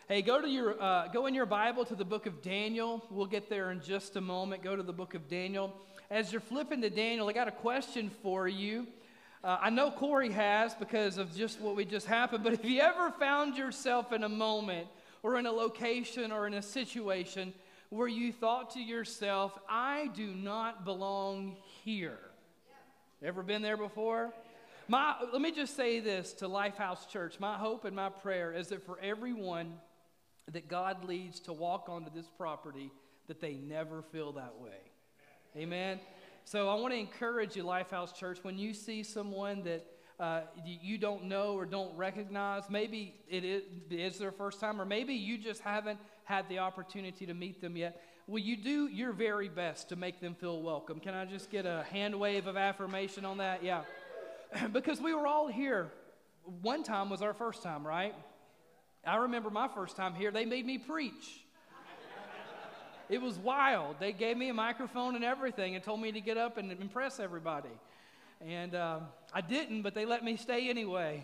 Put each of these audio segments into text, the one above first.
Hey, go in your Bible to the book of Daniel. We'll get there in just a moment. Go to the book of Daniel. As you're flipping to Daniel, I got a question for you. I know Corey has because of just what we just happened, but if you ever found yourself in a moment or in a location or in a situation where you thought to yourself, I do not belong here. Ever been there before? Let me just say this to Lifehouse Church. My hope and my prayer is that for everyone that God leads to walk onto this property, that they never feel that way. Amen? So I want to encourage you, Lifehouse Church, when you see someone that you don't know or don't recognize, maybe it is their first time, or maybe you just haven't had the opportunity to meet them yet, will you do your very best to make them feel welcome? Can I just get a hand wave of affirmation on that? Yeah. Because we were all here. One time was our first time, right? I remember my first time here, they made me preach. It was wild. They gave me a microphone and everything and told me to get up and impress everybody. And I didn't, but they let me stay anyway.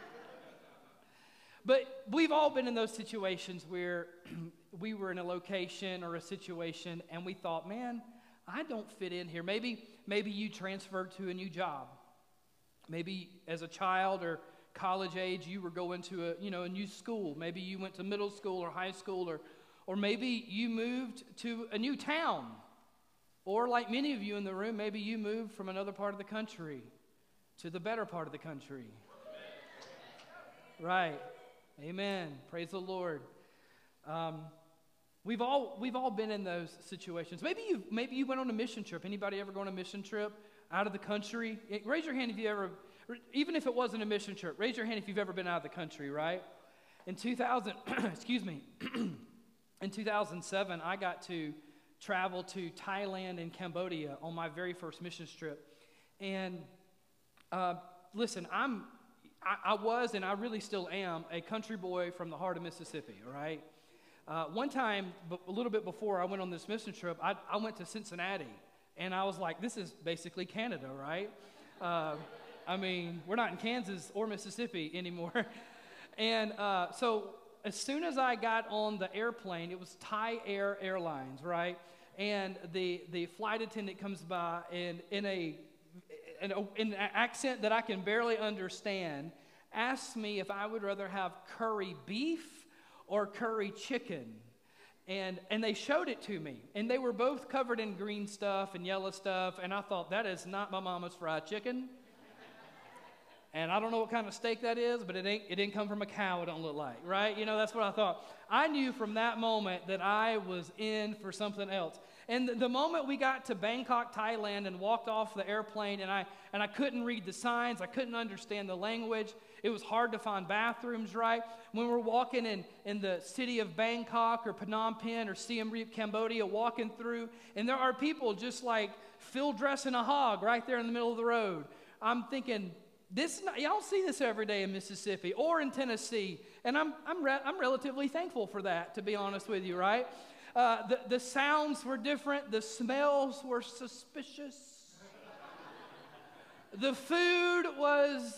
But we've all been in those situations where we were in a location or a situation and we thought, man, I don't fit in here. Maybe you transferred to a new job. Maybe as a child or college age, you were going to a new school. Maybe you went to middle school or high school, or maybe you moved to a new town. Or like many of you in the room, maybe you moved from another part of the country to the better part of the country. Right. Amen. Praise the Lord. We've all been in those situations. Maybe you went on a mission trip. Anybody ever go on a mission trip out of the country? Raise your hand if you ever, even if it wasn't a mission trip, raise your hand if you've ever been out of the country, right? In 2000, in 2007, I got to travel to Thailand and Cambodia on my very first mission trip. And listen, I was and I really still am a country boy from the heart of Mississippi, all right? One time, a little bit before I went on this mission trip, I went to Cincinnati. And I was like, this is basically Canada, right? I mean, we're not in Kansas or Mississippi anymore. And so as soon as I got on the airplane, it was Thai Air Airlines, right? And the flight attendant comes by and in an accent that I can barely understand, asks me if I would rather have curry beef or curry chicken. And they showed it to me, and they were both covered in green stuff and yellow stuff, and I thought, that is not my mama's fried chicken. And I don't know what kind of steak that is, but it didn't come from a cow, it don't look like, right? You know, that's what I thought. I knew from that moment that I was in for something else. And the moment we got to Bangkok, Thailand, and walked off the airplane, and I couldn't read the signs, I couldn't understand the language. It was hard to find bathrooms, right? When we're walking in the city of Bangkok or Phnom Penh or Siem Reap, Cambodia, walking through, and there are people just like Phil dressing a hog right there in the middle of the road. I'm thinking, y'all don't see this every day in Mississippi or in Tennessee, and I'm relatively thankful for that, to be honest with you, right? The sounds were different. The smells were suspicious. The food was...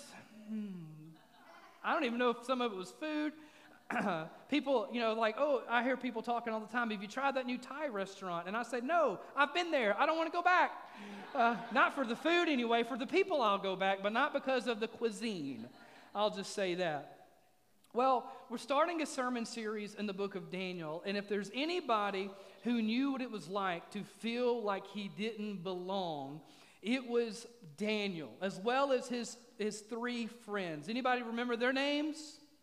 I don't even know if some of it was food. People, like, oh, I hear people talking all the time. Have you tried that new Thai restaurant? And I say, no, I've been there. I don't want to go back. Not for the food anyway. For the people, I'll go back, but not because of the cuisine. I'll just say that. Well, we're starting a sermon series in the book of Daniel, and if there's anybody who knew what it was like to feel like he didn't belong, it was Daniel, as well as his three friends. Anybody remember their names?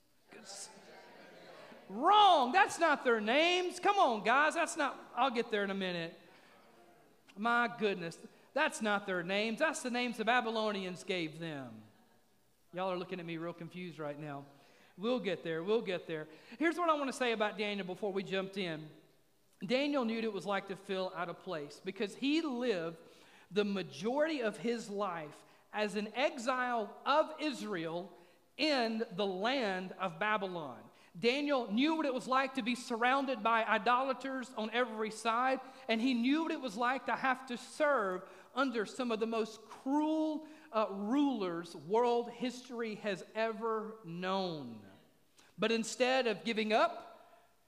Wrong. That's not their names. Come on, guys. That's not. I'll get there in a minute. My goodness. That's not their names. That's the names the Babylonians gave them. Y'all are looking at me real confused right now. We'll get there. We'll get there. Here's what I want to say about Daniel before we jumped in. Daniel knew what it was like to feel out of place because he lived the majority of his life as an exile of Israel in the land of Babylon. Daniel knew what it was like to be surrounded by idolaters on every side, and he knew what it was like to have to serve under some of the most cruel rulers world history has ever known. But instead of giving up,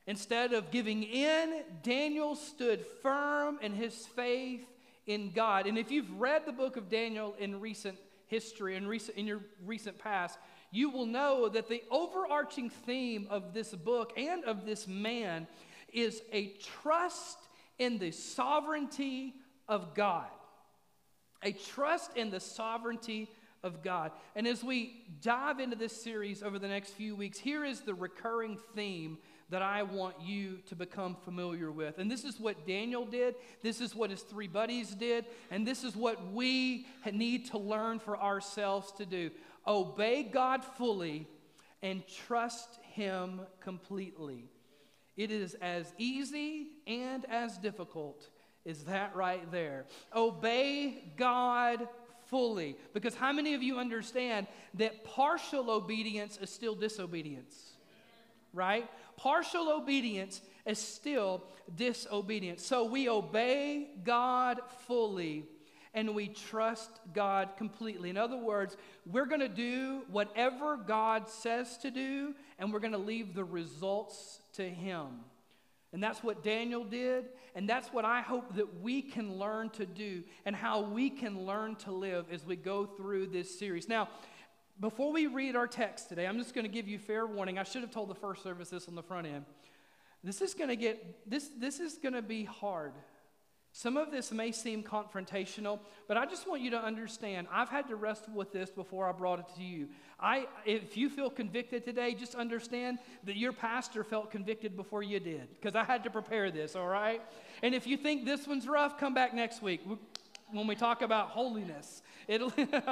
Instead of giving in, Daniel stood firm in his faith in God. And if you've read the book of Daniel in recent history, in your recent past, you will know that the overarching theme of this book and of this man is a trust in the sovereignty of God. A trust in the sovereignty of God. And as we dive into this series over the next few weeks, here is the recurring theme that I want you to become familiar with. And this is what Daniel did. This is what his three buddies did. And this is what we need to learn for ourselves to do. Obey God fully and trust Him completely. It is as easy and as difficult as that right there. Obey God fully. Because how many of you understand that partial obedience is still disobedience? Right? Partial obedience is still disobedience. So we obey God fully and we trust God completely. In other words, we're going to do whatever God says to do, and we're going to leave the results to Him. And that's what Daniel did, and that's what I hope that we can learn to do and how we can learn to live as we go through this series. Now, before we read our text today, I'm just going to give you fair warning. I should have told the first service this on the front end. This is going to be hard. Some of this may seem confrontational, but I just want you to understand, I've had to wrestle with this before I brought it to you. If you feel convicted today, just understand that your pastor felt convicted before you did, because I had to prepare this, all right? And if you think this one's rough, come back next week when we talk about holiness. It'll get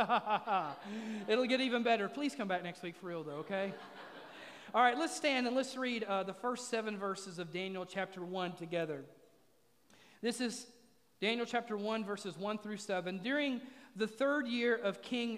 even better. Please come back next week for real, though, okay? All right, let's stand and let's read the first 7 verses of Daniel chapter 1 together. This is Daniel chapter 1, verses 1 through 7. During the 3rd year of King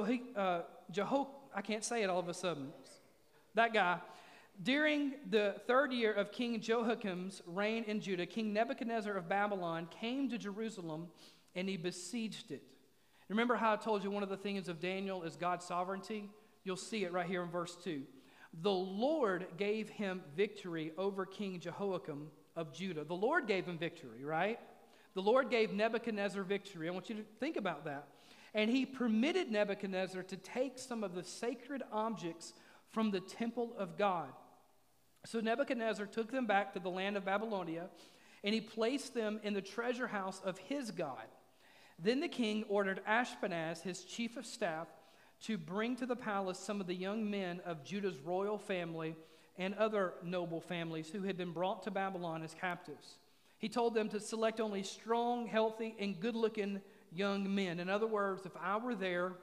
I can't say it all of a sudden. That guy. During the 3rd year of King Jehoiakim's reign in Judah, King Nebuchadnezzar of Babylon came to Jerusalem and he besieged it. Remember how I told you one of the things of Daniel is God's sovereignty? You'll see it right here in verse 2. The Lord gave him victory over King Jehoiakim of Judah. The Lord gave him victory, right? The Lord gave Nebuchadnezzar victory. I want you to think about that. And he permitted Nebuchadnezzar to take some of the sacred objects from the temple of God. So Nebuchadnezzar took them back to the land of Babylonia, and he placed them in the treasure house of his God. Then the king ordered Ashpenaz, his chief of staff, to bring to the palace some of the young men of Judah's royal family and other noble families who had been brought to Babylon as captives. He told them to select only strong, healthy, and good-looking young men. In other words, if I were there,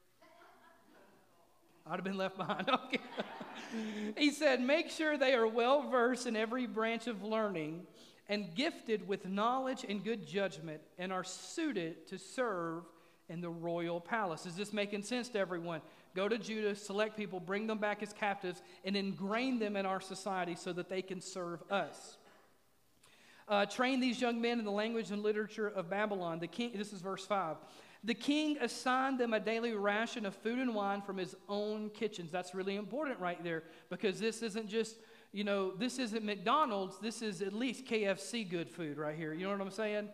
I'd have been left behind. Okay. He said, make sure they are well-versed in every branch of learning and gifted with knowledge and good judgment and are suited to serve in the royal palace. Is this making sense to everyone? Go to Judah, select people, bring them back as captives, and ingrain them in our society so that they can serve us. Train these young men in the language and literature of Babylon. The king, this is verse 5. The king assigned them a daily ration of food and wine from his own kitchens. That's really important right there, because this isn't just, this isn't McDonald's. This is at least KFC good food right here. You know what I'm saying?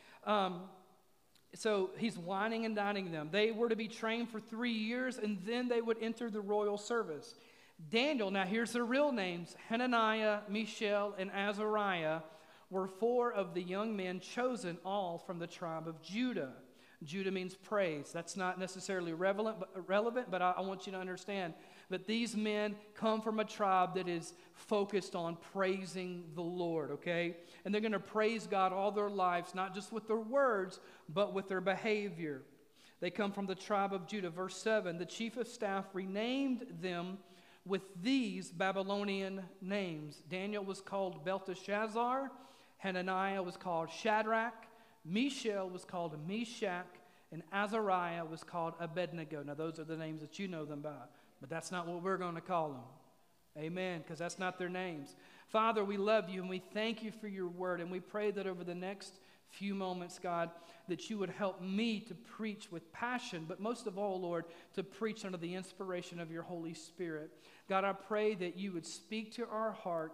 So he's wining and dining them. They were to be trained for 3 years, and then they would enter the royal service. Daniel, now here's their real names, Hananiah, Mishael, and Azariah, were 4 of the young men chosen, all from the tribe of Judah. Judah means praise. That's not necessarily relevant, but I want you to understand that these men come from a tribe that is focused on praising the Lord, okay? And they're going to praise God all their lives, not just with their words, but with their behavior. They come from the tribe of Judah. Verse 7, the chief of staff renamed them with these Babylonian names. Daniel was called Belteshazzar. Hananiah was called Shadrach. Mishael was called Meshach, and Azariah was called Abednego. Now, those are the names that you know them by, but that's not what we're going to call them. Amen, because that's not their names. Father, we love you, and we thank you for your word, and we pray that over the next few moments, God, that you would help me to preach with passion, but most of all, Lord, to preach under the inspiration of your Holy Spirit. God, I pray that you would speak to our hearts,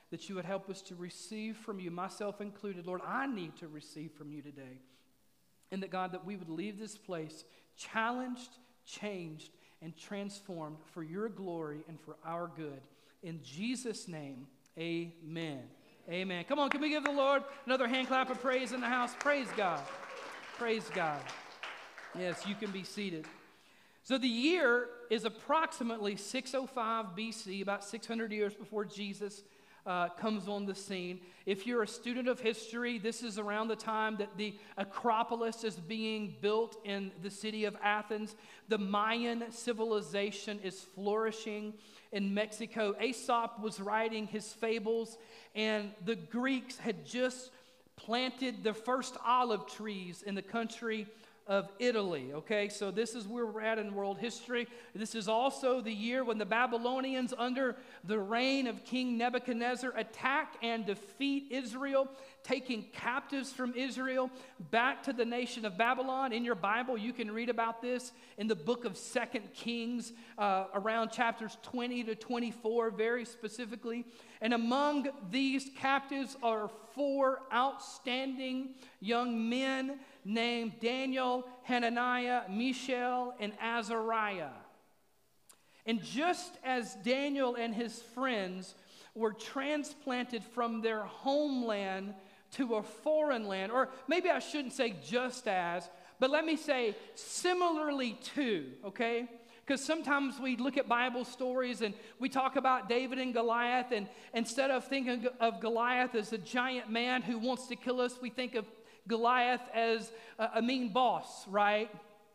that you would help us to receive from you, myself included. Lord, I need to receive from you today. And that, God, that we would leave this place challenged, changed, and transformed for your glory and for our good. In Jesus' name, amen. Amen. Come on, can we give the Lord another hand clap of praise in the house? Praise God. Praise God. Yes, you can be seated. So the year is approximately 605 BC, about 600 years before Jesus comes on the scene. If you're a student of history, this is around the time that the Acropolis is being built in the city of Athens. The Mayan civilization is flourishing in Mexico. Aesop was writing his fables, and the Greeks had just planted the first olive trees in the country of Italy, okay? So this is where we're at in world history. This is also the year when the Babylonians, under the reign of King Nebuchadnezzar, attack and defeat Israel, taking captives from Israel back to the nation of Babylon. In your Bible, you can read about this in the book of 2 Kings, around chapters 20 to 24, very specifically. And among these captives are 4 outstanding young men named Daniel, Hananiah, Mishael, and Azariah. And just as Daniel and his friends were transplanted from their homeland to a foreign land, or maybe I shouldn't say just as, but let me say similarly to, okay? Because sometimes we look at Bible stories and we talk about David and Goliath, and instead of thinking of Goliath as a giant man who wants to kill us, we think of Goliath as a mean boss, right?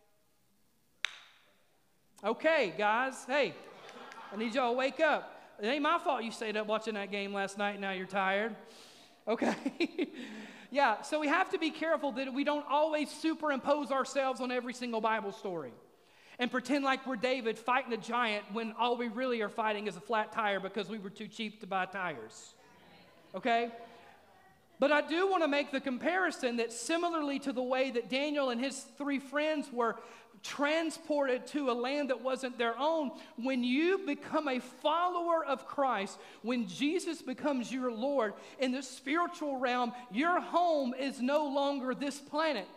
Okay, guys, hey, I need y'all to wake up. It ain't my fault you stayed up watching that game last night and now you're tired. Okay? Yeah, so we have to be careful that we don't always superimpose ourselves on every single Bible story and pretend like we're David fighting a giant when all we really are fighting is a flat tire because we were too cheap to buy tires. Okay? But I do want to make the comparison that similarly to the way that Daniel and his 3 friends were transported to a land that wasn't their own, when you become a follower of Christ, when Jesus becomes your Lord in the spiritual realm, your home is no longer this planet.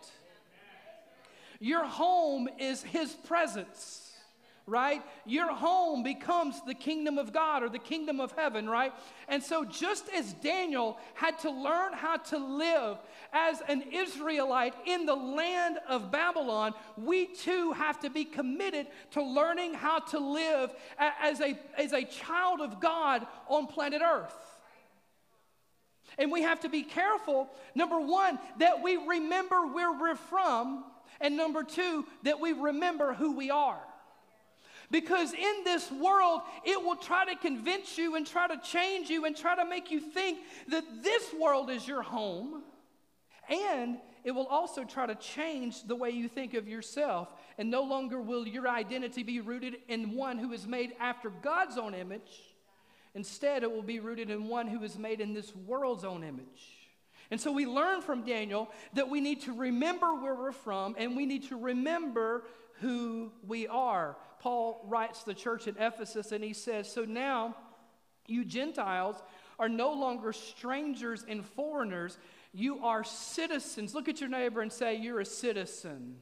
Your home is His presence. Right? Your home becomes the kingdom of God or the kingdom of heaven, right? And so just as Daniel had to learn how to live as an Israelite in the land of Babylon, we too have to be committed to learning how to live as a child of God on planet Earth. And we have to be careful, number 1, that we remember where we're from, and number 2, that we remember who we are. Because in this world, it will try to convince you and try to change you and try to make you think that this world is your home. And it will also try to change the way you think of yourself. And no longer will your identity be rooted in one who is made after God's own image. Instead, it will be rooted in one who is made in this world's own image. And so we learn from Daniel that we need to remember where we're from and we need to remember who we are. Paul writes the church at Ephesus and he says, so now you Gentiles are no longer strangers and foreigners. You are citizens. Look at your neighbor and say, you're a citizen.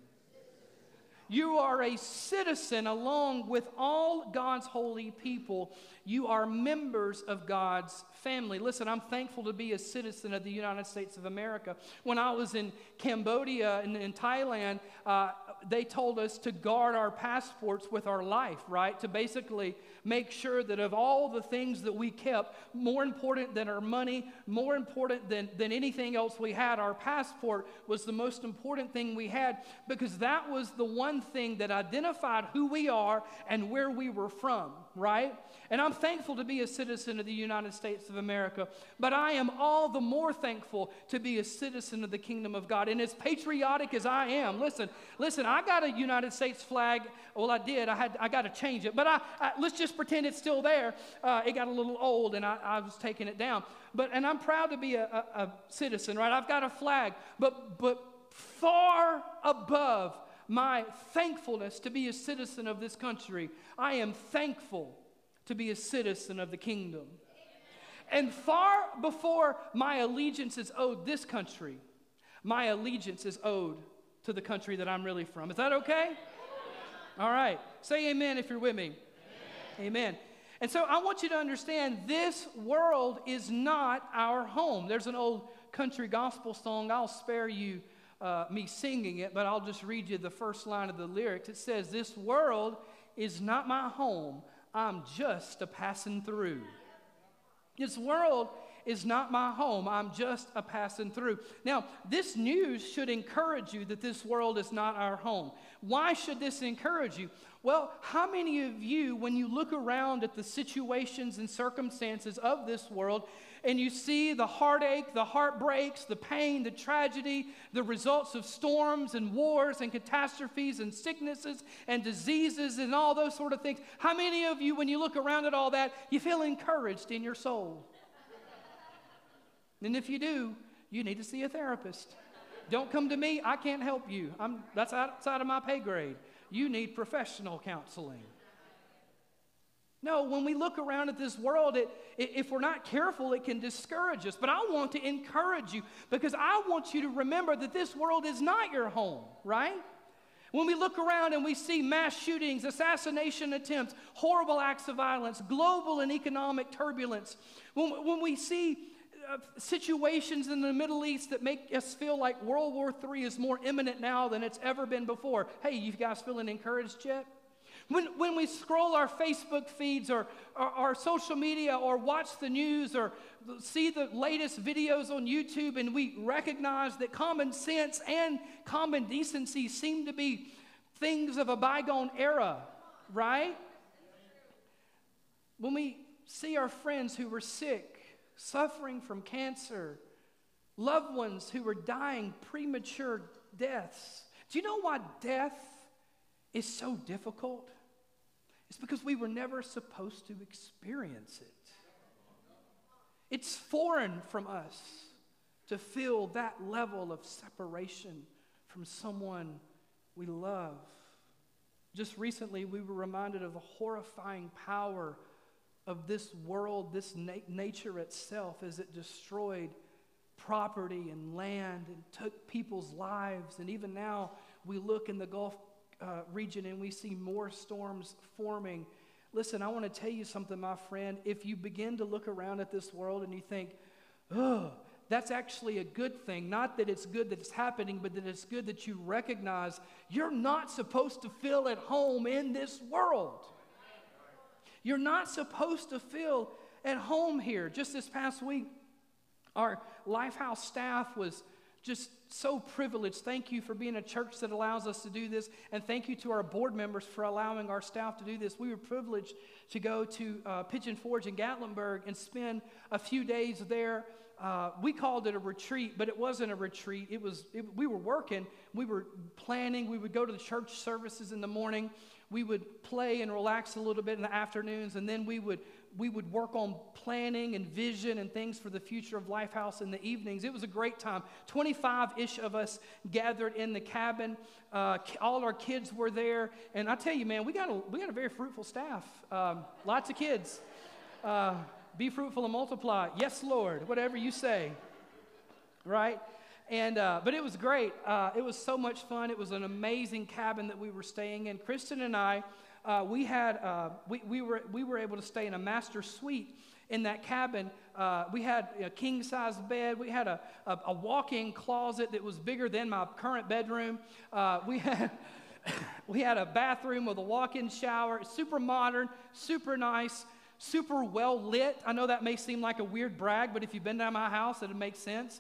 You are a citizen along with all God's holy people. You are members of God's family. Listen, I'm thankful to be a citizen of the United States of America. When I was in Cambodia and in Thailand, they told us to guard our passports with our life, right? To basically make sure that of all the things that we kept, more important than our money, more important than anything else we had, our passport was the most important thing we had, because that was the one thing that identified who we are and where we were from, right? And I'm thankful to be a citizen of the United States of America, but I am all the more thankful to be a citizen of the kingdom of God. And as patriotic as I am, listen, I got a United States flag. Well, I did. I got to change it. But let's just pretend it's still there. It got a little old, and I was taking it down. And I'm proud to be a citizen, right? I've got a flag. But far above my thankfulness to be a citizen of this country, I am thankful to be a citizen of the kingdom. And far before my allegiance is owed this country, my allegiance is owed to the country that I'm really from. Is that okay? All right. Say amen if you're with me. Amen. And so I want you to understand this world is not our home. There's an old country gospel song. I'll spare you me singing it, but I'll just read you the first line of the lyrics. It says, "This world is not my home. I'm just a passing through." This world is not my home. I'm just a passing through. Now, this news should encourage you that this world is not our home. Why should this encourage you? Well, how many of you, when you look around at the situations and circumstances of this world, and you see the heartache, the heartbreaks, the pain, the tragedy, the results of storms and wars and catastrophes and sicknesses and diseases and all those sort of things, how many of you, when you look around at all that, you feel encouraged in your soul? And if you do, you need to see a therapist. Don't come to me. I can't help you. That's outside of my pay grade. You need professional counseling. No, when we look around at this world, if we're not careful, it can discourage us. But I want to encourage you because I want you to remember that this world is not your home, right? When we look around and we see mass shootings, assassination attempts, horrible acts of violence, global and economic turbulence, when we see situations in the Middle East that make us feel like World War III is more imminent now than it's ever been before. Hey, you guys feeling encouraged yet? When we scroll our Facebook feeds or our social media or watch the news or see the latest videos on YouTube and we recognize that common sense and common decency seem to be things of a bygone era, right? When we see our friends who were sick, suffering from cancer, loved ones who were dying premature deaths. Do you know why death is so difficult? It's because we were never supposed to experience it. It's foreign from us to feel that level of separation from someone we love. Just recently, we were reminded of the horrifying power of this world, this nature itself, as it destroyed property and land and took people's lives. And even now, we look in the Gulf region and we see more storms forming. Listen, I want to tell you something, my friend. If you begin to look around at this world and you think, oh, that's actually a good thing. Not that it's good that it's happening, but that it's good that you recognize you're not supposed to feel at home in this world. You're not supposed to feel at home here. Just this past week, our Lifehouse staff was just so privileged. Thank you for being a church that allows us to do this, and thank you to our board members for allowing our staff to do this. We were privileged to go to Pigeon Forge in Gatlinburg and spend a few days there. We called it a retreat, but it wasn't a retreat. We were working. We were planning. We would go to the church services in the morning. We would play and relax a little bit in the afternoons, and then we would work on planning and vision and things for the future of Lifehouse in the evenings. It was a great time. 25-ish of us gathered in the cabin. All our kids were there, and I tell you, man, we got a very fruitful staff. Lots of kids. Be fruitful and multiply. Yes, Lord. Whatever you say. Right? And but it was great. It was so much fun. It was an amazing cabin that we were staying in. Kristen and I, we were able to stay in a master suite in that cabin. We had a king-size bed. We had a walk-in closet that was bigger than my current bedroom. We had a bathroom with a walk-in shower. Super modern, super nice, super well lit. I know that may seem like a weird brag, but if you've been to my house, it'll make sense.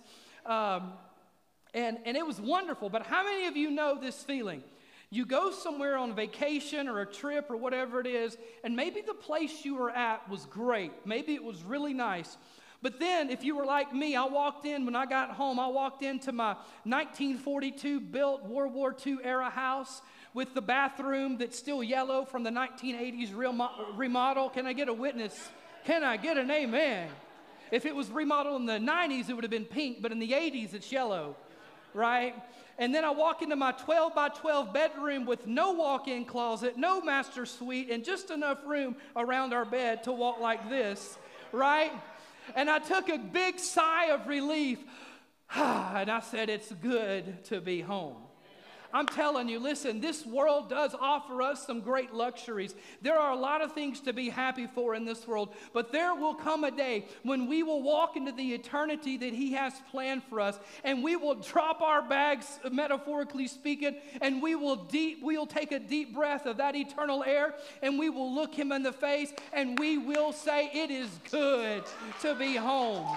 And it was wonderful, but how many of you know this feeling? You go somewhere on vacation or a trip or whatever it is, and maybe the place you were at was great. Maybe it was really nice. But then, if you were like me, when I got home, I walked into my 1942 built World War II era house with the bathroom that's still yellow from the 1980s remodel. Can I get a witness? Can I get an amen? If it was remodeled in the 90s, it would have been pink, but in the 80s, it's yellow, right? And then I walk into my 12 by 12 bedroom with no walk-in closet, no master suite, and just enough room around our bed to walk like this, right? And I took a big sigh of relief. And I said, it's good to be home. I'm telling you, listen, this world does offer us some great luxuries. There are a lot of things to be happy for in this world, but there will come a day when we will walk into the eternity that He has planned for us, and we will drop our bags, metaphorically speaking, and we'll take a deep breath of that eternal air, and we will look Him in the face, and we will say, it is good to be home.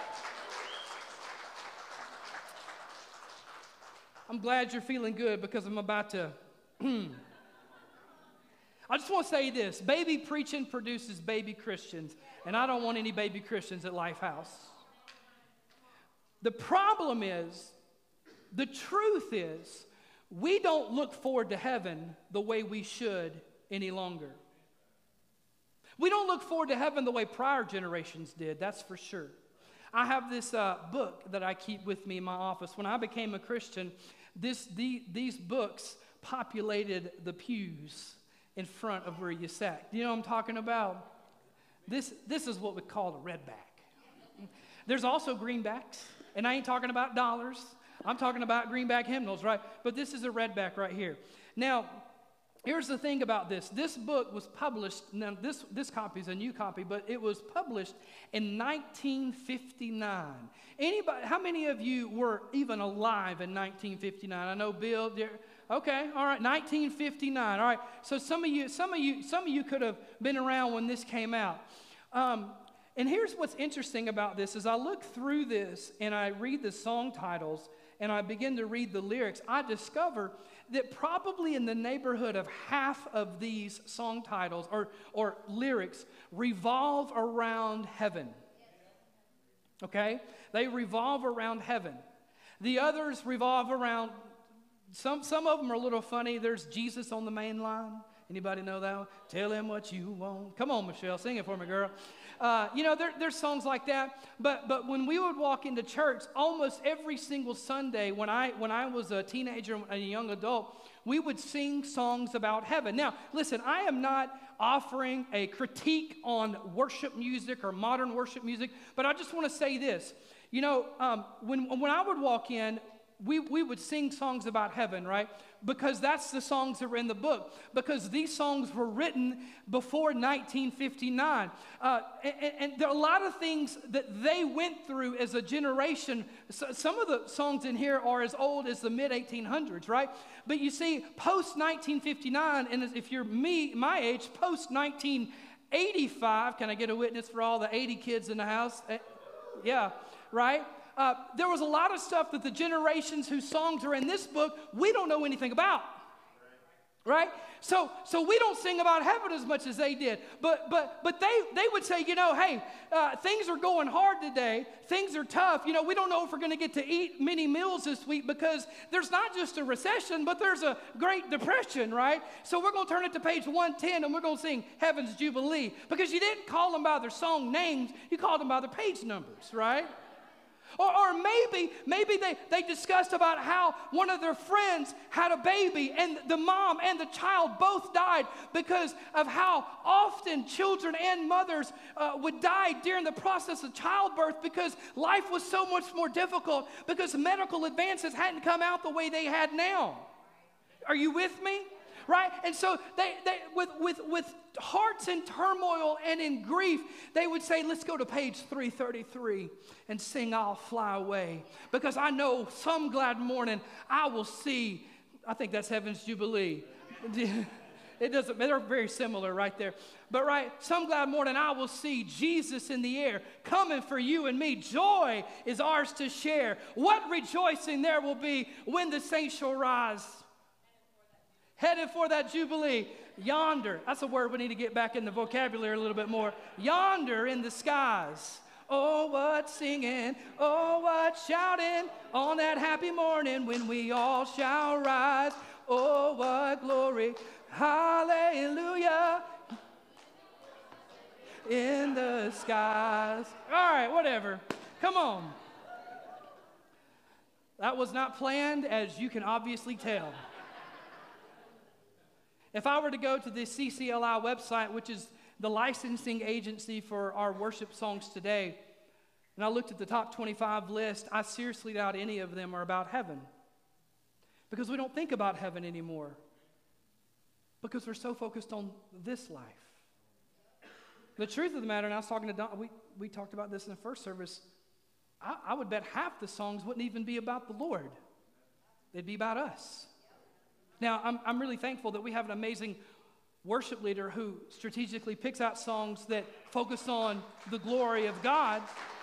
I'm glad you're feeling good because I'm about to. I just want to say this. Baby preaching produces baby Christians, and I don't want any baby Christians at Lifehouse. The problem is, the truth is, we don't look forward to heaven the way we should any longer. We don't look forward to heaven the way prior generations did, that's for sure. I have this book that I keep with me in my office. When I became a Christian, these books populated the pews in front of where you sat. Do you know what I'm talking about? This is what we call a redback. There's also greenbacks, and I ain't talking about dollars. I'm talking about greenback hymnals, right? But this is a redback right here. Now, here's the thing about this. This book was published, now this copy is a new copy, but it was published in 1959. Anybody, how many of you were even alive in 1959? I know Bill, okay, all right, 1959, all right. So some of you could have been around when this came out. And here's what's interesting about this, is I look through this and I read the song titles and I begin to read the lyrics, I discover that probably in the neighborhood of half of these song titles or lyrics revolve around heaven. Okay? They revolve around heaven. The others revolve around, some of them are a little funny. There's Jesus on the main line. Anybody know that one? Tell him what you want. Come on, Michelle, sing it for me, girl. There's songs like that. But when we would walk into church, almost every single Sunday, when I was a teenager and a young adult, we would sing songs about heaven. Now, listen, I am not offering a critique on worship music or modern worship music, but I just want to say this. When I would walk in, we would sing songs about heaven, right? Because that's the songs that were in the book. Because these songs were written before 1959. And there are a lot of things that they went through as a generation. So some of the songs in here are as old as the mid-1800s, right? But you see, post-1959, and if you're my age, post-1985, can I get a witness for all the 80 kids in the house? Yeah, right? There was a lot of stuff that the generations whose songs are in this book, we don't know anything about, right? So we don't sing about heaven as much as they did. But they would say, hey, things are going hard today. Things are tough. We don't know if we're going to get to eat many meals this week because there's not just a recession, but there's a Great Depression, right? So we're going to turn it to page 110 and we're going to sing Heaven's Jubilee because you didn't call them by their song names. You called them by their page numbers, right? Or maybe they discussed about how one of their friends had a baby and the mom and the child both died because of how often children and mothers would die during the process of childbirth because life was so much more difficult because medical advances hadn't come out the way they had now. Are you with me? Right? And so they with hearts in turmoil and in grief, they would say, let's go to page 333 and sing I'll Fly Away. Because I know some glad morning I will see, I think that's Heaven's Jubilee. It doesn't, they're very similar right there. But right, some glad morning I will see Jesus in the air coming for you and me. Joy is ours to share. What rejoicing there will be when the saints shall rise. Headed for that Jubilee. Yonder. That's a word we need to get back in the vocabulary a little bit more. Yonder in the skies. Oh, what singing. Oh, what shouting on that happy morning when we all shall rise. Oh, what glory. Hallelujah. In the skies. All right, whatever. Come on. That was not planned, as you can obviously tell. If I were to go to the CCLI website, which is the licensing agency for our worship songs today, and I looked at the top 25 list, I seriously doubt any of them are about heaven. Because we don't think about heaven anymore. Because we're so focused on this life. The truth of the matter, and I was talking to Don, we talked about this in the first service, I would bet half the songs wouldn't even be about the Lord. They'd be about us. Now, I'm really thankful that we have an amazing worship leader who strategically picks out songs that focus on the glory of God.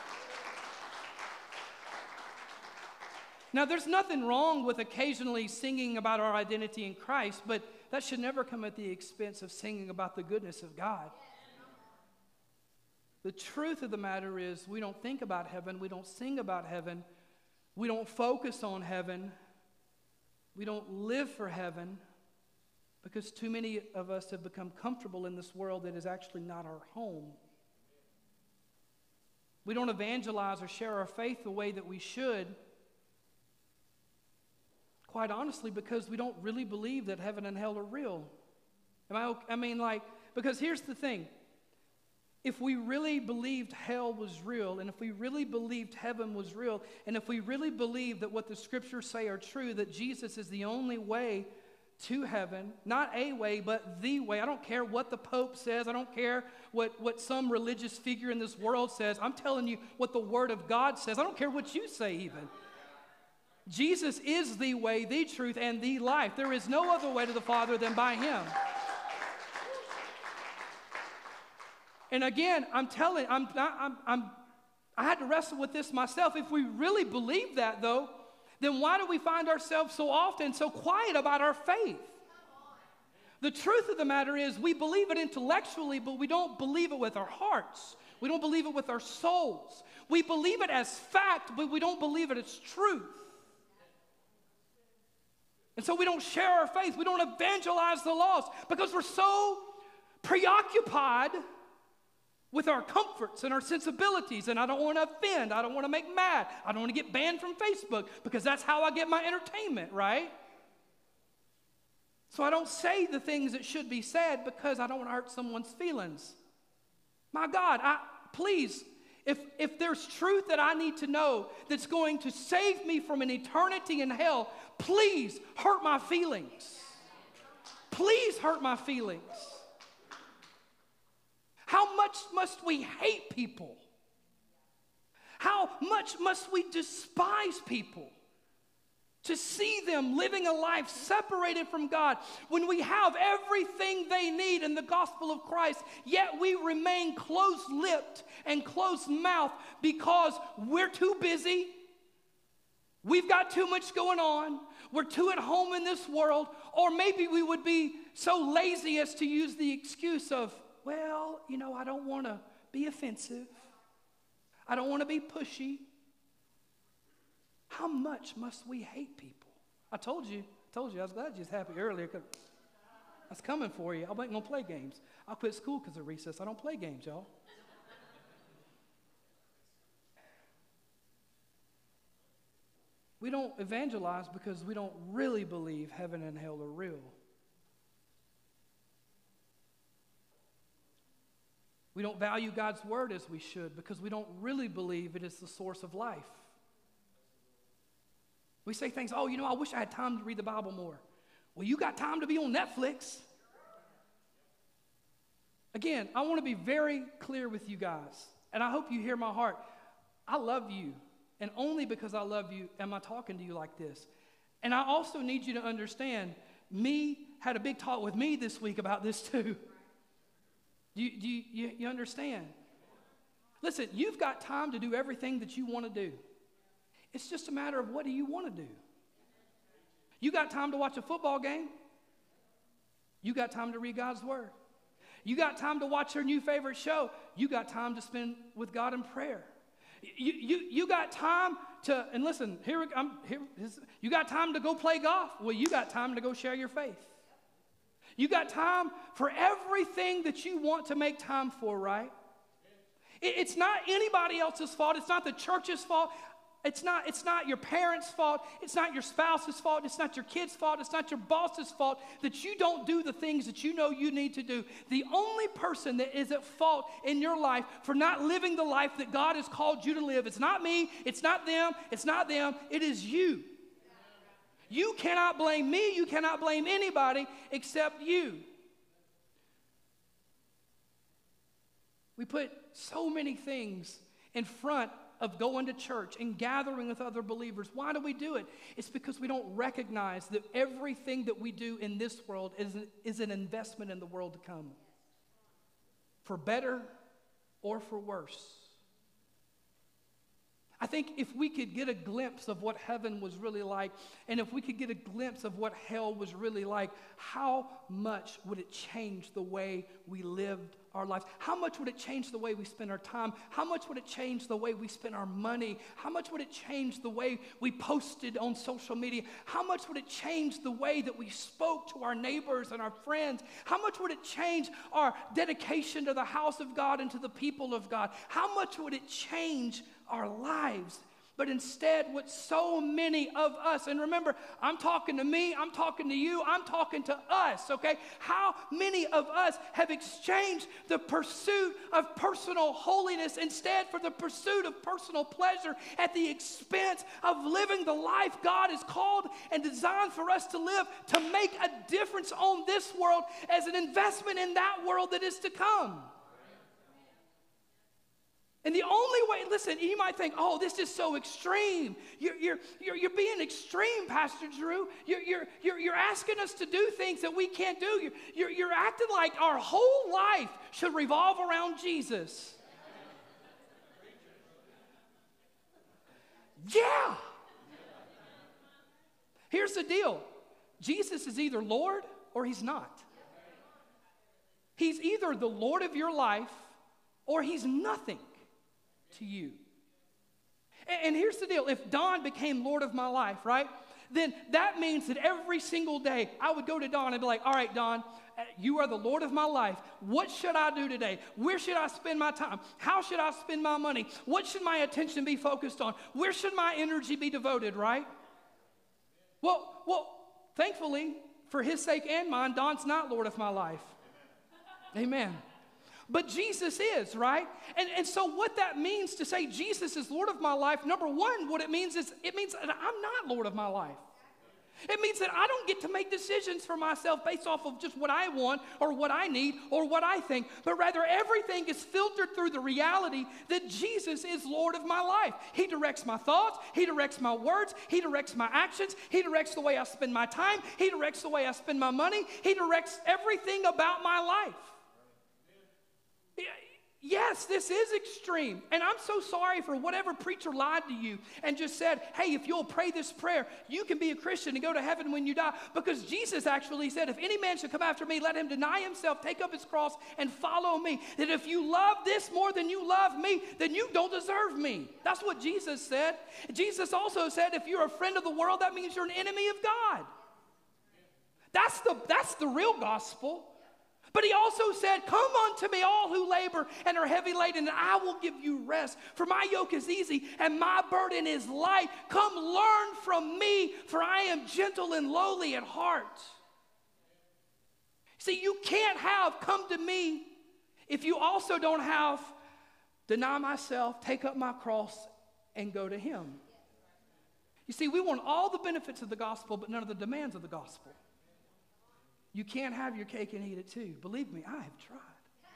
Now, there's nothing wrong with occasionally singing about our identity in Christ, but that should never come at the expense of singing about the goodness of God. The truth of the matter is we don't think about heaven, we don't sing about heaven, we don't focus on heaven, we don't live for heaven, because too many of us have become comfortable in this world that is actually not our home. We don't evangelize or share our faith the way that we should, quite honestly, because we don't really believe that heaven and hell are real. Because here's the thing. If we really believed hell was real, and if we really believed heaven was real, and if we really believed that what the scriptures say are true, that Jesus is the only way to heaven, not a way, but the way. I don't care what the Pope says. I don't care what some religious figure in this world says. I'm telling you what the Word of God says. I don't care what you say even. Jesus is the way, the truth, and the life. There is no other way to the Father than by Him. And again, I had to wrestle with this myself. If we really believe that, though, then why do we find ourselves so often so quiet about our faith? The truth of the matter is we believe it intellectually, but we don't believe it with our hearts. We don't believe it with our souls. We believe it as fact, but we don't believe it as truth. And so we don't share our faith. We don't evangelize the lost because we're so preoccupied with our comforts and our sensibilities, and I don't want to offend, I don't want to make mad, I don't want to get banned from Facebook because that's how I get my entertainment, right? So I don't say the things that should be said because I don't want to hurt someone's feelings. My God, please, if there's truth that I need to know that's going to save me from an eternity in hell, please hurt my feelings. Please hurt my feelings. How much must we hate people? How much must we despise people to see them living a life separated from God when we have everything they need in the gospel of Christ, yet we remain close-lipped and close-mouthed because we're too busy, we've got too much going on, we're too at home in this world, or maybe we would be so lazy as to use the excuse of, well, I don't want to be offensive. I don't want to be pushy. How much must we hate people? I told you, I was glad you was happy earlier because I was coming for you. I wasn't going to play games. I quit school because of recess. I don't play games, y'all. We don't evangelize because we don't really believe heaven and hell are real. We don't value God's word as we should because we don't really believe it is the source of life. We say things, I wish I had time to read the Bible more. Well, you got time to be on Netflix. Again, I want to be very clear with you guys, and I hope you hear my heart. I love you, and only because I love you am I talking to you like this. And I also need you to understand, me had a big talk with me this week about this too. You understand? Listen, you've got time to do everything that you want to do. It's just a matter of what do you want to do. You got time to watch a football game. You got time to read God's word. You got time to watch your new favorite show. You got time to spend with God in prayer. You got time to, and listen, you got time to go play golf. Well, you got time to go share your faith. You got time for everything that you want to make time for, right? It's not anybody else's fault. It's not the church's fault. It's not your parents' fault. It's not your spouse's fault. It's not your kid's fault. It's not your boss's fault that you don't do the things that you know you need to do. The only person that is at fault in your life for not living the life that God has called you to live, it's not me, it's not them, it is you. You cannot blame me. You cannot blame anybody except you. We put so many things in front of going to church and gathering with other believers. Why do we do it? It's because we don't recognize that everything that we do in this world is an investment in the world to come. For better or for worse. I think if we could get a glimpse of what heaven was really like, and if we could get a glimpse of what hell was really like, how much would it change the way we lived our lives? How much would it change the way we spend our time? How much would it change the way we spend our money? How much would it change the way we posted on social media? How much would it change the way that we spoke to our neighbors and our friends? How much would it change our dedication to the house of God and to the people of God? How much would it change our lives? But instead, what so many of us, and remember, I'm talking to me, I'm talking to you, I'm talking to us, okay? How many of us have exchanged the pursuit of personal holiness instead for the pursuit of personal pleasure at the expense of living the life God has called and designed for us to live, to make a difference on this world as an investment in that world that is to come? And the only way, listen, you might think, oh, this is so extreme. You're being extreme, Pastor Drew. You're asking us to do things that we can't do. You're acting like our whole life should revolve around Jesus. Yeah. Here's the deal. Jesus is either Lord or he's not. He's either the Lord of your life or he's nothing to you. And here's the deal. If Don became Lord of my life, right, then that means that every single day I would go to Don and be like, all right, Don, you are the Lord of my life. What should I do today? Where should I spend my time? How should I spend my money? What should my attention be focused on? Where should my energy be devoted, right? Well, thankfully, for his sake and mine, Don's not Lord of my life. Amen. But Jesus is, right? And so what that means to say Jesus is Lord of my life, number one, what it means is it means that I'm not Lord of my life. It means that I don't get to make decisions for myself based off of just what I want or what I need or what I think, but rather everything is filtered through the reality that Jesus is Lord of my life. He directs my thoughts. He directs my words. He directs my actions. He directs the way I spend my time. He directs the way I spend my money. He directs everything about my life. Yes, this is extreme. And I'm so sorry for whatever preacher lied to you and just said, hey, if you'll pray this prayer, you can be a Christian and go to heaven when you die. Because Jesus actually said, if any man should come after me, let him deny himself, take up his cross, and follow me. That if you love this more than you love me, then you don't deserve me. That's what Jesus said. Jesus also said, if you're a friend of the world, that means you're an enemy of God. That's the real gospel. But he also said, come unto me all who labor and are heavy laden, and I will give you rest. For my yoke is easy and my burden is light. Come learn from me, for I am gentle and lowly at heart. See, you can't have come to me if you also don't have deny myself, take up my cross, and go to him. You see, we want all the benefits of the gospel, but none of the demands of the gospel. You can't have your cake and eat it too. Believe me, I have tried.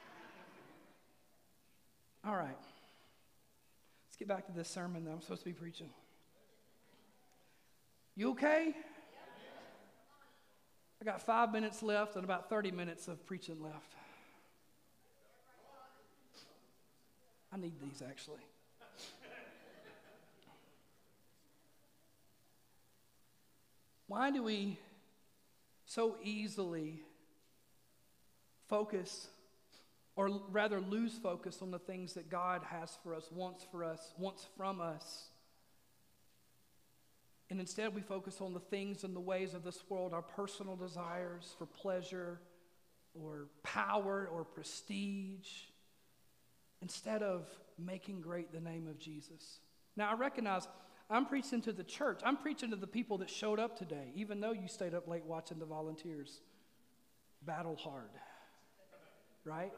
All right. Let's get back to this sermon that I'm supposed to be preaching. You okay? I got 5 minutes left and about 30 minutes of preaching left. I need these actually. Why do we so easily focus, or rather lose focus on the things that God has for us, wants from us? And instead we focus on the things and the ways of this world, our personal desires for pleasure or power or prestige, instead of making great the name of Jesus. Now I recognize I'm preaching to the church. I'm preaching to the people that showed up today, even though you stayed up late watching the volunteers battle hard, right?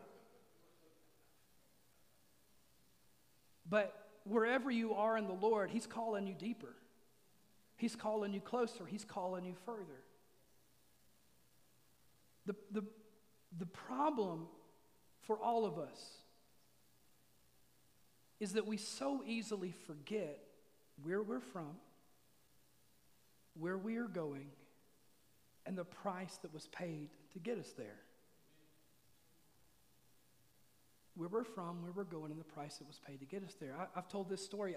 But wherever you are in the Lord, He's calling you deeper. He's calling you closer. He's calling you further. The problem for all of us is that we so easily forget where we're from, where we are going, and the price that was paid to get us there. Where we're from, where we're going, and the price that was paid to get us there. I've told this story.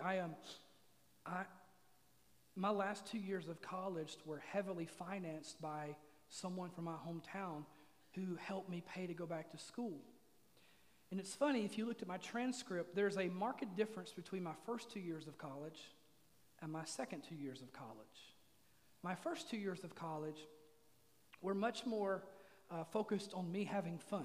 My last 2 years of college were heavily financed by someone from my hometown who helped me pay to go back to school. And it's funny, if you looked at my transcript, there's a marked difference between my first 2 years of college and my second 2 years of college. My first 2 years of college were much more focused on me having fun,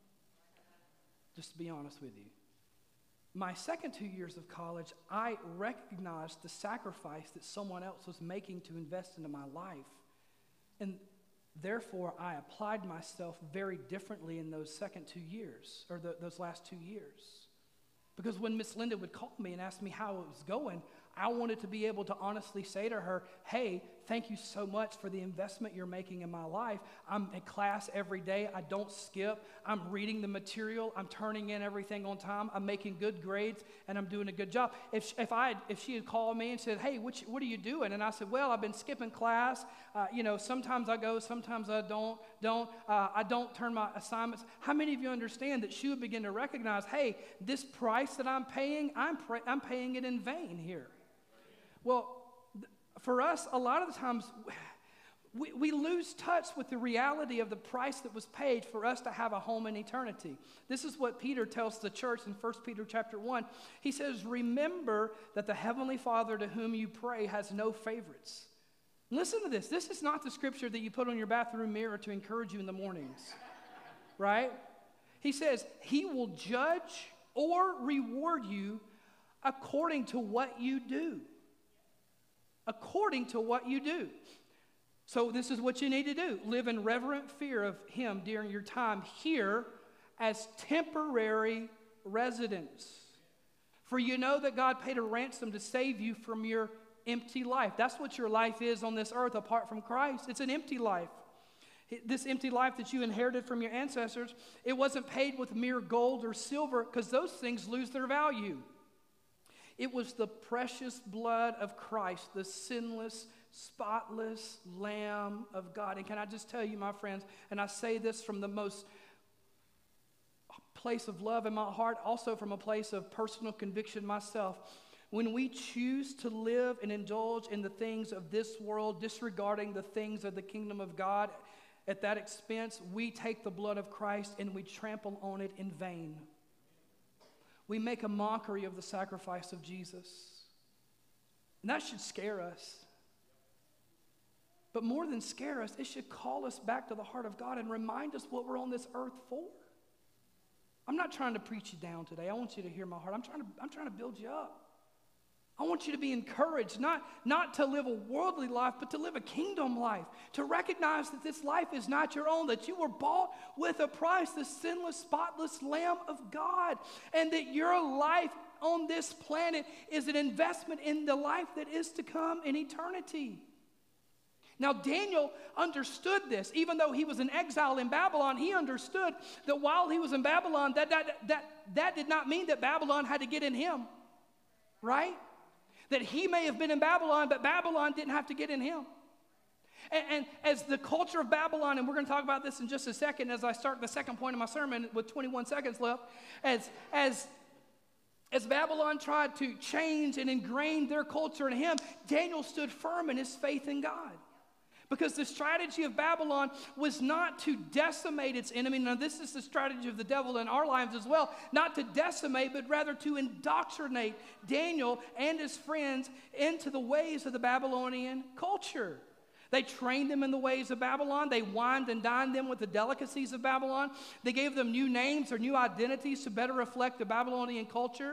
just to be honest with you. My second 2 years of college, I recognized the sacrifice that someone else was making to invest into my life. And therefore, I applied myself very differently in those second 2 years, or those last 2 years. Because when Miss Linda would call me and ask me how it was going, I wanted to be able to honestly say to her, hey, thank you so much for the investment you're making in my life. I'm in class every day. I don't skip. I'm reading the material. I'm turning in everything on time. I'm making good grades, and I'm doing a good job. If she had called me and said, hey, what are you doing? And I said, well, I've been skipping class. Sometimes I go, sometimes I don't. I don't turn my assignments. How many of you understand that she would begin to recognize, hey, this price that I'm paying, I'm paying it in vain here. Well, for us, a lot of the times, we lose touch with the reality of the price that was paid for us to have a home in eternity. This is what Peter tells the church in 1 Peter chapter 1. He says, remember that the Heavenly Father to whom you pray has no favorites. Listen to this. This is not the scripture that you put on your bathroom mirror to encourage you in the mornings, right? He says, He will judge or reward you according to what you do. According to what you do. So this is what you need to do. Live in reverent fear of Him during your time here as temporary residents. For you know that God paid a ransom to save you from your empty life. That's what your life is on this earth apart from Christ. It's an empty life. This empty life that you inherited from your ancestors, it wasn't paid with mere gold or silver, because those things lose their value. It was the precious blood of Christ, the sinless, spotless Lamb of God. And can I just tell you, my friends, and I say this from the most place of love in my heart, also from a place of personal conviction myself, when we choose to live and indulge in the things of this world, disregarding the things of the kingdom of God, at that expense, we take the blood of Christ and we trample on it in vain. We make a mockery of the sacrifice of Jesus. And that should scare us. But more than scare us, it should call us back to the heart of God and remind us what we're on this earth for. I'm not trying to preach you down today. I want you to hear my heart. I'm trying to build you up. I want you to be encouraged, not to live a worldly life, but to live a kingdom life. To recognize that this life is not your own, that you were bought with a price, the sinless, spotless Lamb of God, and that your life on this planet is an investment in the life that is to come in eternity. Now, Daniel understood this. Even though he was in exile in Babylon, he understood that while he was in Babylon, that did not mean that Babylon had to get in him, right? That he may have been in Babylon, but Babylon didn't have to get in him. And as the culture of Babylon, and we're going to talk about this in just a second as I start the second point of my sermon with 21 seconds left, as Babylon tried to change and ingrain their culture in him, Daniel stood firm in his faith in God. Because the strategy of Babylon was not to decimate its enemy. Now, this is the strategy of the devil in our lives as well. Not to decimate, but rather to indoctrinate Daniel and his friends into the ways of the Babylonian culture. They trained them in the ways of Babylon. They wined and dined them with the delicacies of Babylon. They gave them new names or new identities to better reflect the Babylonian culture.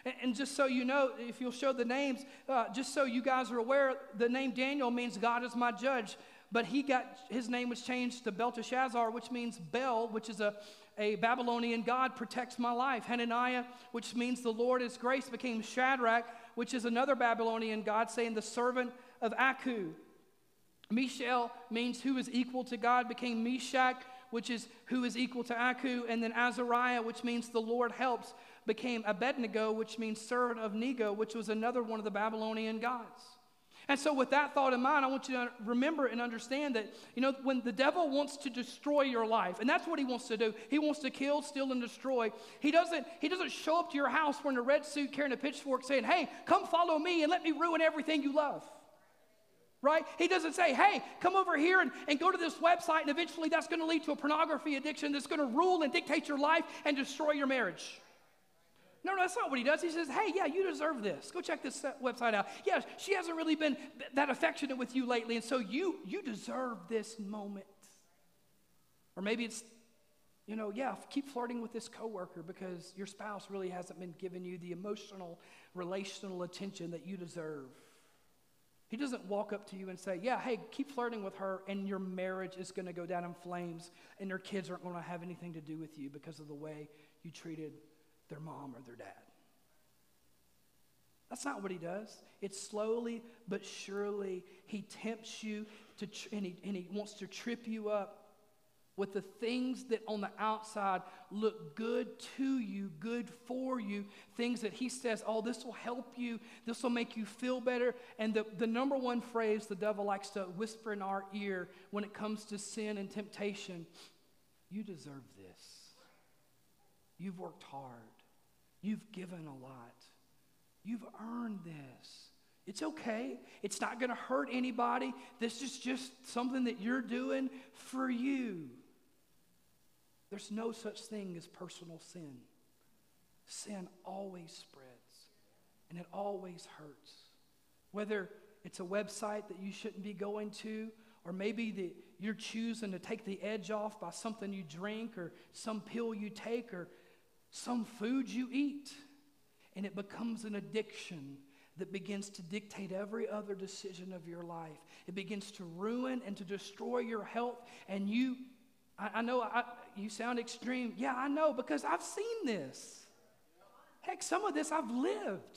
And just so you know, if you'll show the names, just so you guys are aware, the name Daniel means God is my judge. But his name was changed to Belteshazzar, which means Bel, which is a Babylonian god protects my life. Hananiah, which means the Lord is grace, became Shadrach, which is another Babylonian god, saying the servant of Aku. Mishael means who is equal to God, became Meshach, which is who is equal to Aku. And then Azariah, which means the Lord helps, became Abednego, which means servant of Nego, which was another one of the Babylonian gods. And so with that thought in mind, I want you to remember and understand that, when the devil wants to destroy your life, and that's what he wants to do. He wants to kill, steal, and destroy. He doesn't show up to your house wearing a red suit, carrying a pitchfork, saying, hey, come follow me and let me ruin everything you love. Right? He doesn't say, hey, come over here and go to this website, and eventually that's going to lead to a pornography addiction that's going to rule and dictate your life and destroy your marriage. No, that's not what he does. He says, hey, yeah, you deserve this. Go check this website out. Yeah, she hasn't really been that affectionate with you lately, and so you deserve this moment. Or maybe it's, keep flirting with this coworker because your spouse really hasn't been giving you the emotional, relational attention that you deserve. He doesn't walk up to you and say, yeah, hey, keep flirting with her, and your marriage is going to go down in flames, and your kids aren't going to have anything to do with you because of the way you treated their mom or their dad. That's not what he does. It's slowly but surely he tempts you and he wants to trip you up with the things that on the outside look good to you, good for you, things that he says, oh, this will help you, this will make you feel better. And the number one phrase the devil likes to whisper in our ear when it comes to sin and temptation, you deserve this. You've worked hard. You've given a lot. You've earned this. It's okay. It's not going to hurt anybody. This is just something that you're doing for you. There's no such thing as personal sin. Sin always spreads, and it always hurts. Whether it's a website that you shouldn't be going to, or maybe you're choosing to take the edge off by something you drink, or some pill you take, or some food you eat, and it becomes an addiction that begins to dictate every other decision of your life. It begins to ruin and to destroy your health, and I know you sound extreme. Yeah, I know, because I've seen this. Heck, some of this I've lived.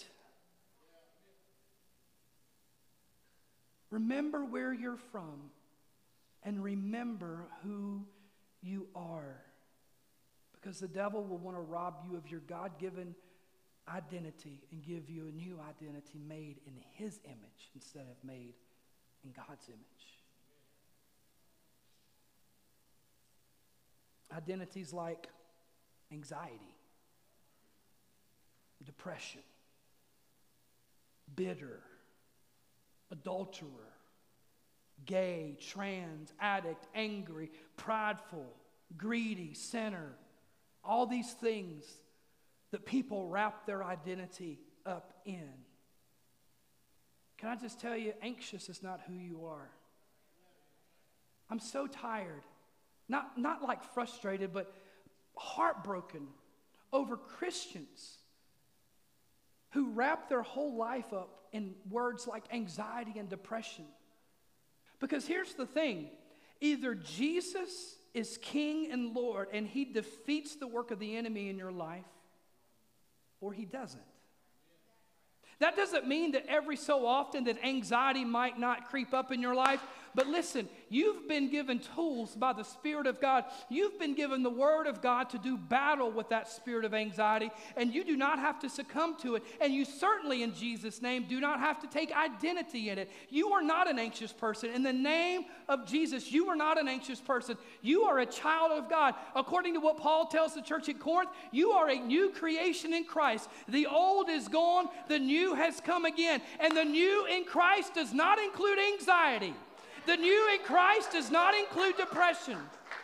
Remember where you're from, and remember who you are. Because the devil will want to rob you of your God-given identity and give you a new identity made in his image instead of made in God's image. Identities like anxiety, depression, bitter, adulterer, gay, trans, addict, angry, prideful, greedy, sinner. All these things that people wrap their identity up in. Can I just tell you, anxious is not who you are. I'm so tired, not like frustrated, but heartbroken over Christians who wrap their whole life up in words like anxiety and depression. Because here's the thing, either Jesus is King and Lord, and he defeats the work of the enemy in your life, or he doesn't. That doesn't mean that every so often that anxiety might not creep up in your life. But listen, you've been given tools by the Spirit of God. You've been given the Word of God to do battle with that spirit of anxiety, and you do not have to succumb to it. And you certainly, in Jesus' name, do not have to take identity in it. You are not an anxious person. In the name of Jesus, you are not an anxious person. You are a child of God. According to what Paul tells the church at Corinth, you are a new creation in Christ. The old is gone, the new has come again. And the new in Christ does not include anxiety. The new in Christ does not include depression.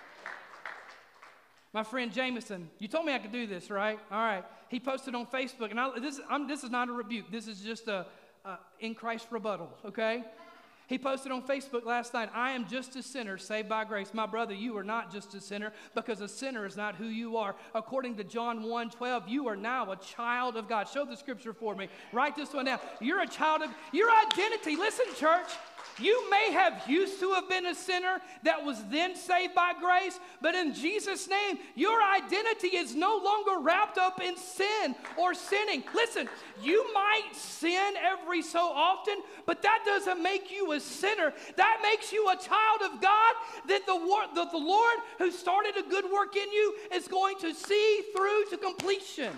My friend Jameson, you told me I could do this, right? All right. He posted on Facebook, and this is not a rebuke. This is just a in Christ rebuttal, okay? He posted on Facebook last night, I am just a sinner saved by grace. My brother, you are not just a sinner, because a sinner is not who you are. According to John 1:12, you are now a child of God. Show the scripture for me. Write this one down. You're a child of your identity. Listen, church. You may have used to have been a sinner that was then saved by grace, but in Jesus' name, your identity is no longer wrapped up in sin or sinning. Listen, you might sin every so often, but that doesn't make you a sinner. That makes you a child of God that the Lord who started a good work in you is going to see through to completion.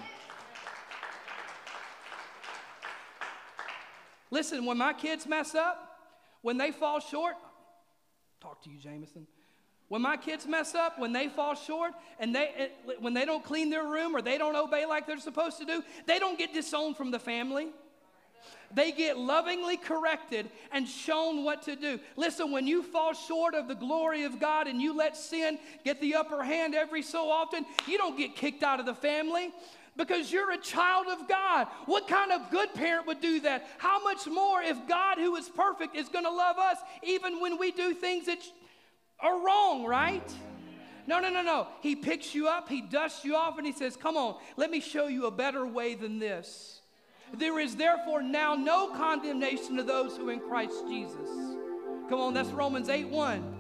Listen, when my kids mess up, when they fall short, talk to you, Jameson. When my kids mess up, when they fall short, and when they don't clean their room or they don't obey like they're supposed to do, they don't get disowned from the family. They get lovingly corrected and shown what to do. Listen, when you fall short of the glory of God and you let sin get the upper hand every so often, you don't get kicked out of the family. Because you're a child of God. What kind of good parent would do that? How much more if God, who is perfect, is going to love us even when we do things that are wrong, right? No. He picks you up, he dusts you off, and he says, come on, let me show you a better way than this. There is therefore now no condemnation to those who are in Christ Jesus. Come on, that's Romans 8:1.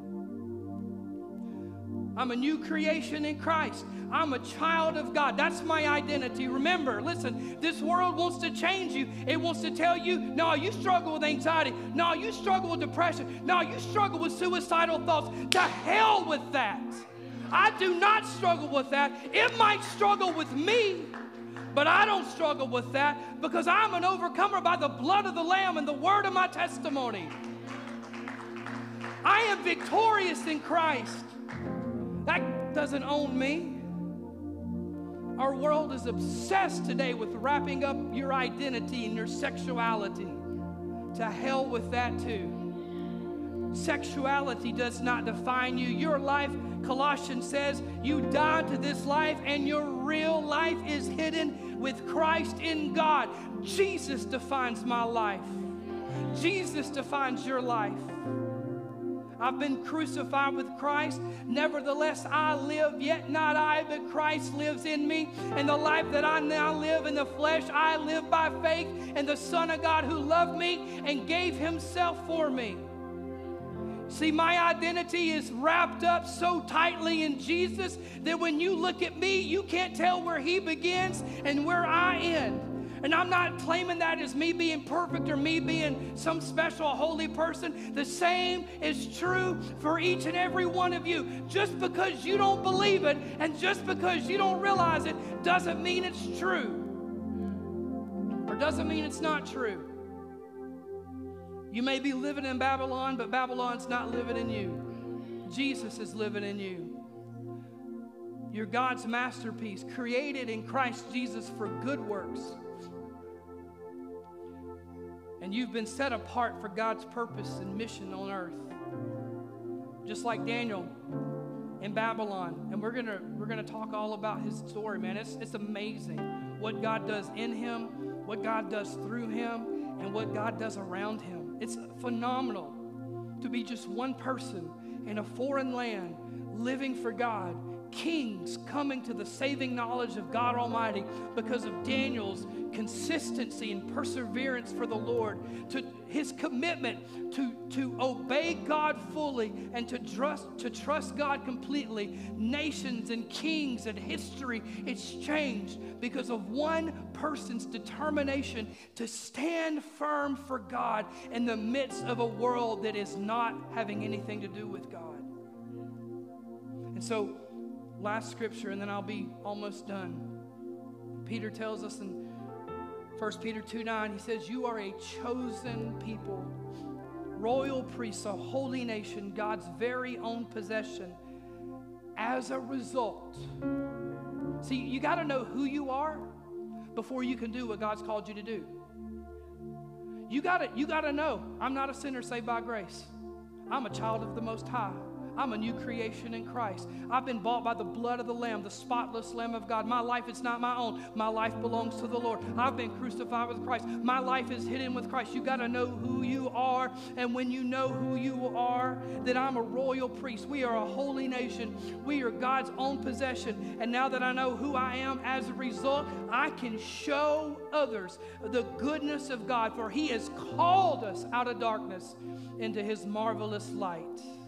I'm a new creation in Christ. I'm a child of God. That's my identity. Remember, listen, this world wants to change you. It wants to tell you, no, you struggle with anxiety. No, you struggle with depression. No, you struggle with suicidal thoughts. To hell with that. I do not struggle with that. It might struggle with me, but I don't struggle with that because I'm an overcomer by the blood of the Lamb and the word of my testimony. I am victorious in Christ. That doesn't own me. Our world is obsessed today with wrapping up your identity and your sexuality. To hell with that too. Sexuality does not define you. Your life, Colossians says, you died to this life and your real life is hidden with Christ in God. Jesus defines my life. Jesus defines your life. I've been crucified with Christ. Nevertheless, I live, yet not I, but Christ lives in me. And the life that I now live in the flesh, I live by faith in the Son of God who loved me and gave himself for me. See, my identity is wrapped up so tightly in Jesus that when you look at me, you can't tell where he begins and where I end. And I'm not claiming that as me being perfect or me being some special holy person. The same is true for each and every one of you. Just because you don't believe it and just because you don't realize it doesn't mean it's true. Or doesn't mean it's not true. You may be living in Babylon, but Babylon's not living in you. Jesus is living in you. You're God's masterpiece, created in Christ Jesus for good works. And you've been set apart for God's purpose and mission on earth. Just like Daniel in Babylon. And we're gonna talk all about his story, man. It's amazing what God does in him, what God does through him, and what God does around him. It's phenomenal to be just one person in a foreign land living for God. Kings coming to the saving knowledge of God Almighty because of Daniel's consistency and perseverance for the Lord, to his commitment to obey God fully and to trust God completely. Nations and kings and history, it's changed because of one person's determination to stand firm for God in the midst of a world that is not having anything to do with God. And so, last scripture, and then I'll be almost done. Peter tells us in 1 Peter 2:9, he says, you are a chosen people, royal priests, a holy nation, God's very own possession. As a result, see, you got to know who you are before you can do what God's called you to do. You got to know, I'm not a sinner saved by grace. I'm a child of the Most High. I'm a new creation in Christ. I've been bought by the blood of the Lamb, the spotless Lamb of God. My life is not my own. My life belongs to the Lord. I've been crucified with Christ. My life is hidden with Christ. You got to know who you are. And when you know who you are, then I'm a royal priest. We are a holy nation. We are God's own possession. And now that I know who I am, as a result, I can show others the goodness of God, for he has called us out of darkness into his marvelous light.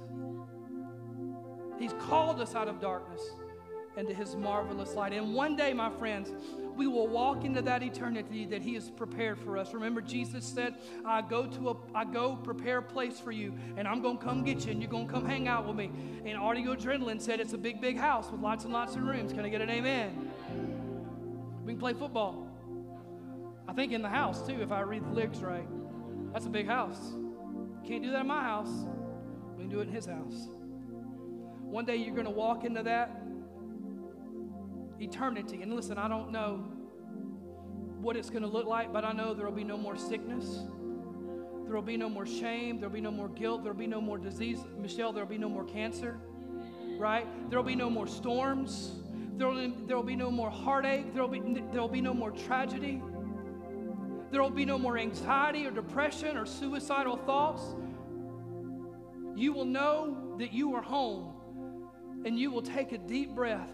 He's called us out of darkness into his marvelous light. And one day, my friends, we will walk into that eternity that he has prepared for us. Remember, Jesus said, I go prepare a place for you, and I'm going to come get you, and you're going to come hang out with me. And Audio Adrenaline said it's a big, big house with lots and lots of rooms. Can I get an amen? We can play football. I think in the house, too, if I read the lyrics right. That's a big house. Can't do that in my house. We can do it in his house. One day you're going to walk into that eternity. And listen, I don't know what it's going to look like, but I know there will be no more sickness. There will be no more shame. There will be no more guilt. There will be no more disease. Michelle, there will be no more cancer, right? There will be no more storms. There will be no more heartache. There will be no more tragedy. There will be no more anxiety or depression or suicidal thoughts. You will know that you are home. And you will take a deep breath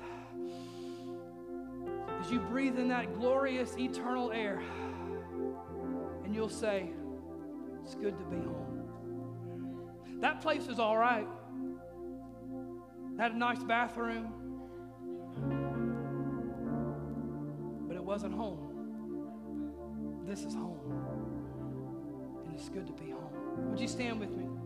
as you breathe in that glorious eternal air. And you'll say, it's good to be home. That place is all right. Had a nice bathroom. But it wasn't home. This is home. And it's good to be home. Would you stand with me?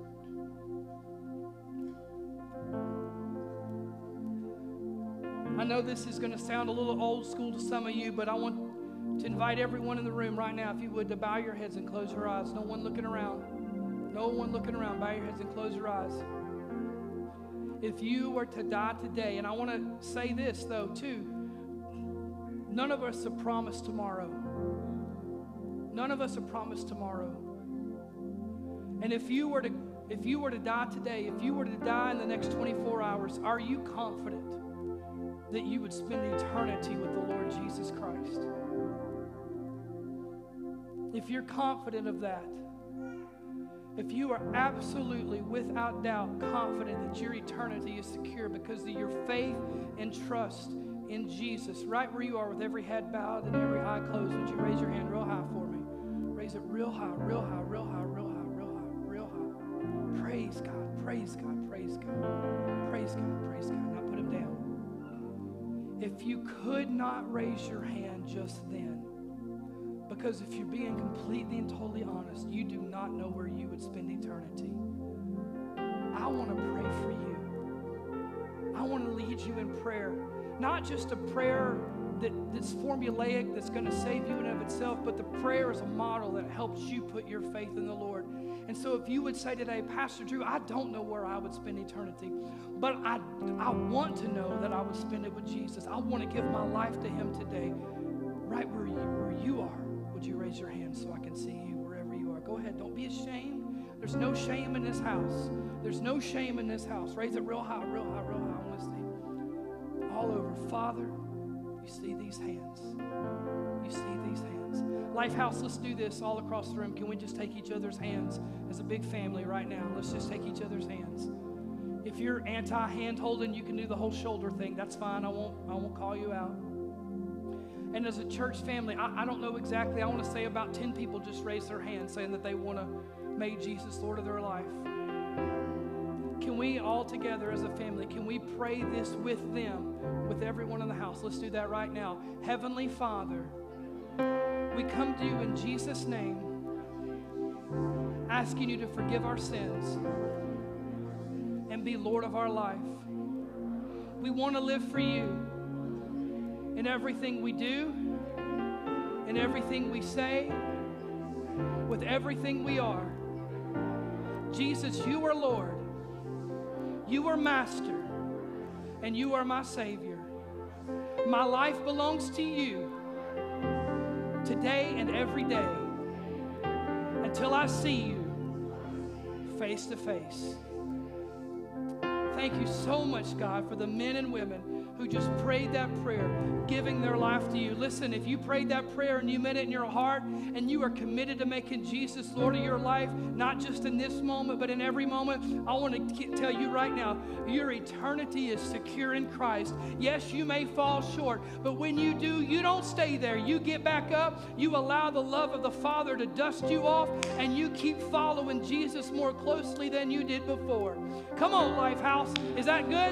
I know this is going to sound a little old school to some of you, but I want to invite everyone in the room right now, if you would, to bow your heads and close your eyes. No one looking around. No one looking around. Bow your heads and close your eyes. If you were to die today, and I want to say this, though, too. None of us are promised tomorrow. None of us are promised tomorrow. And if you were to die today, if you were to die in the next 24 hours, are you confident that you would spend eternity with the Lord Jesus Christ? If you're confident of that, if you are absolutely, without doubt, confident that your eternity is secure because of your faith and trust in Jesus, right where you are with every head bowed and every eye closed, would you raise your hand real high for me? Raise it real high, real high, real high, real high, real high, real high. Praise God, praise God, praise God, praise God, praise God. Now put him down. If you could not raise your hand just then, because if you're being completely and totally honest, you do not know where you would spend eternity, I want to pray for you. I want to lead you in prayer. Not just a prayer that's formulaic, that's going to save you in and of itself, but the prayer is a model that helps you put your faith in the Lord. And so if you would say today, Pastor Drew, I don't know where I would spend eternity, but I want to know that I would spend it with Jesus. I want to give my life to him today. Right where you are, would you raise your hand so I can see you wherever you are? Go ahead. Don't be ashamed. There's no shame in this house. There's no shame in this house. Raise it real high, real high, real high. I want to see all over. Father, you see these hands. You see these hands. Lifehouse, let's do this all across the room. Can we just take each other's hands as a big family right now? Let's just take each other's hands. If you're anti-hand holding, you can do the whole shoulder thing. That's fine. I won't call you out. And as a church family, I don't know exactly. I want to say about 10 people just raised their hand saying that they want to make Jesus Lord of their life. Can we all together as a family, can we pray this with them, with everyone in the house? Let's do that right now. Heavenly Father, we come to you in Jesus' name, asking you to forgive our sins and be Lord of our life. We want to live for you in everything we do, in everything we say, with everything we are. Jesus, you are Lord. You are Master, and you are my Savior. My life belongs to you today and every day until I see you face to face. Thank you so much, God, for the men and women who just prayed that prayer, giving their life to you. Listen, if you prayed that prayer and you meant it in your heart and you are committed to making Jesus Lord of your life, not just in this moment, but in every moment, I want to tell you right now, your eternity is secure in Christ. Yes, you may fall short, but when you do, you don't stay there. You get back up, you allow the love of the Father to dust you off, and you keep following Jesus more closely than you did before. Come on, Lifehouse. Is that good?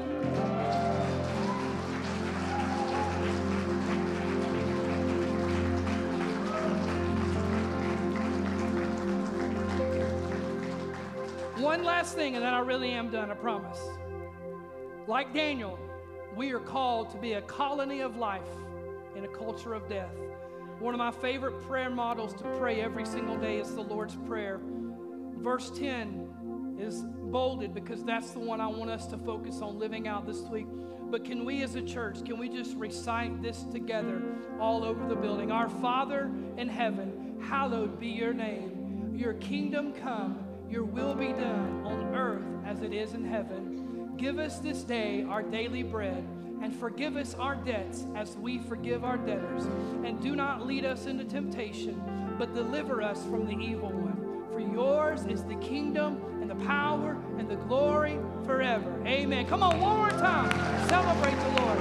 One last thing, and then I really am done, I promise. Like Daniel, we are called to be a colony of life in a culture of death. One of my favorite prayer models to pray every single day is the Lord's Prayer. Verse 10 is bolded because that's the one I want us to focus on living out this week. But can we as a church, can we just recite this together all over the building? Our Father in heaven, hallowed be your name. Your kingdom come. Your will be done on earth as it is in heaven. Give us this day our daily bread, and forgive us our debts as we forgive our debtors. And do not lead us into temptation, but deliver us from the evil one. For yours is the kingdom and the power and the glory forever. Amen. Come on, one more time. Celebrate the Lord.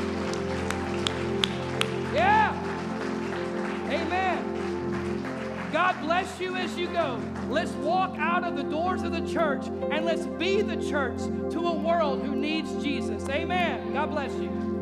Yeah. Amen. God bless you as you go. Let's walk out of the doors of the church and let's be the church to a world who needs Jesus. Amen. God bless you.